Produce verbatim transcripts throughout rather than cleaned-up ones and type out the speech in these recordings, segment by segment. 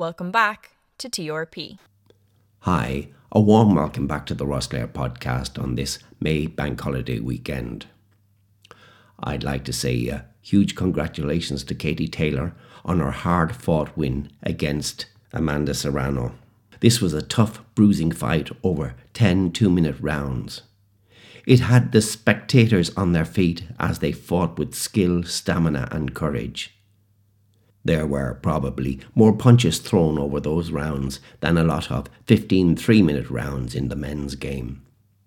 Welcome back to T R P. Hi, a warm welcome back to the Rosslare podcast on this May Bank Holiday weekend. I'd like to say a huge congratulations to Katie Taylor on her hard-fought win against Amanda Serrano. This was a tough, bruising fight over ten two-minute rounds. It had the spectators on their feet as they fought with skill, stamina and courage. There were probably more punches thrown over those rounds than a lot of fifteen three-minute rounds in the men's game.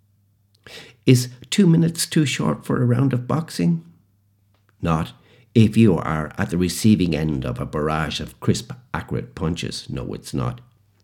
Is two minutes too short for a round of boxing? Not if you are at the receiving end of a barrage of crisp, accurate punches. No, it's not.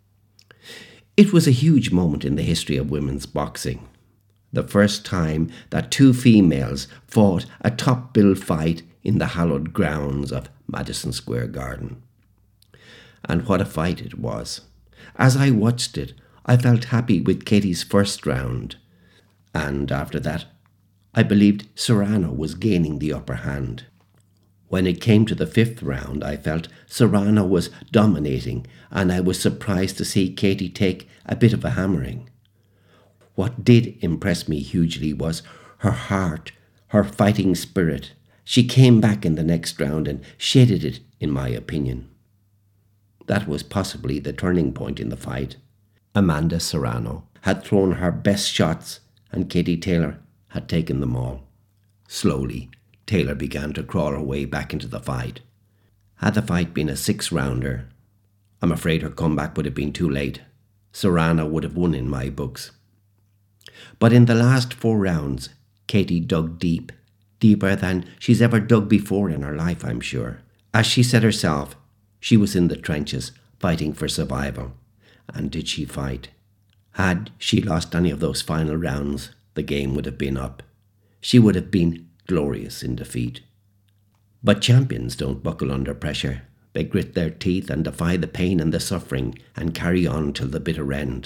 It was a huge moment in the history of women's boxing. The first time that two females fought a top-bill fight in the hallowed grounds of Madison Square Garden. And what a fight it was. As I watched it, I felt happy with Katie's first round. And after that, I believed Serrano was gaining the upper hand. When it came to the fifth round, I felt Serrano was dominating, and I was surprised to see Katie take a bit of a hammering. What did impress me hugely was her heart, her fighting spirit. She came back in the next round and shaded it, in my opinion. That was possibly the turning point in the fight. Amanda Serrano had thrown her best shots and Katie Taylor had taken them all. Slowly, Taylor began to crawl her way back into the fight. Had the fight been a six-rounder, I'm afraid her comeback would have been too late. Serrano would have won in my books. But in the last four rounds, Katie dug deep. Deeper than she's ever dug before in her life, I'm sure. As she said herself, she was in the trenches, fighting for survival. And did she fight? Had she lost any of those final rounds, the game would have been up. She would have been glorious in defeat. But champions don't buckle under pressure. They grit their teeth and defy the pain and the suffering and carry on till the bitter end.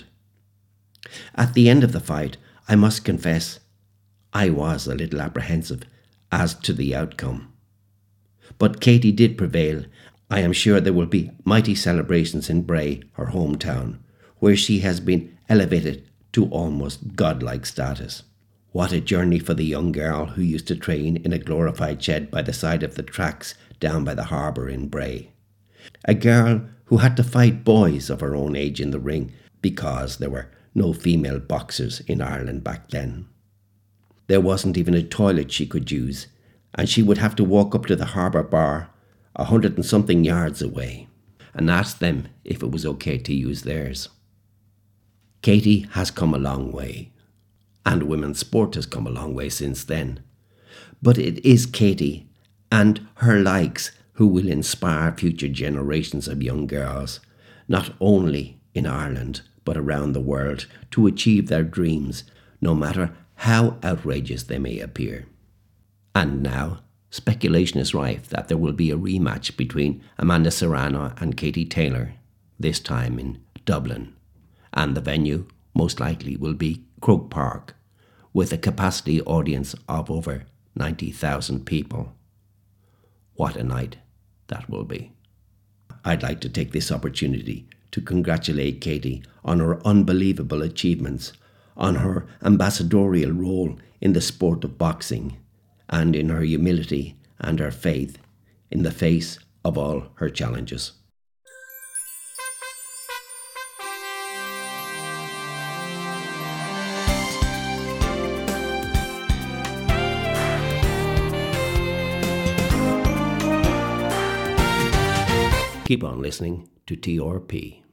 At the end of the fight, I must confess, I was a little apprehensive as to the outcome. But Katie did prevail. I am sure there will be mighty celebrations in Bray, her hometown, where she has been elevated to almost godlike status. What a journey for the young girl who used to train in a glorified shed by the side of the tracks down by the harbour in Bray. A girl who had to fight boys of her own age in the ring because there were no female boxers in Ireland back then. There wasn't even a toilet she could use, and she would have to walk up to the harbour bar a hundred and something yards away and ask them if it was okay to use theirs. Katie has come a long way, and women's sport has come a long way since then. But it is Katie and her likes who will inspire future generations of young girls, not only in Ireland but around the world, to achieve their dreams, no matter how outrageous they may appear. And now, speculation is rife that there will be a rematch between Amanda Serrano and Katie Taylor, this time in Dublin. And the venue, most likely, will be Croke Park, with a capacity audience of over ninety thousand people. What a night that will be. I'd like to take this opportunity to congratulate Katie on her unbelievable achievements, on her ambassadorial role in the sport of boxing, and in her humility and her faith in the face of all her challenges. Keep on listening to T R P.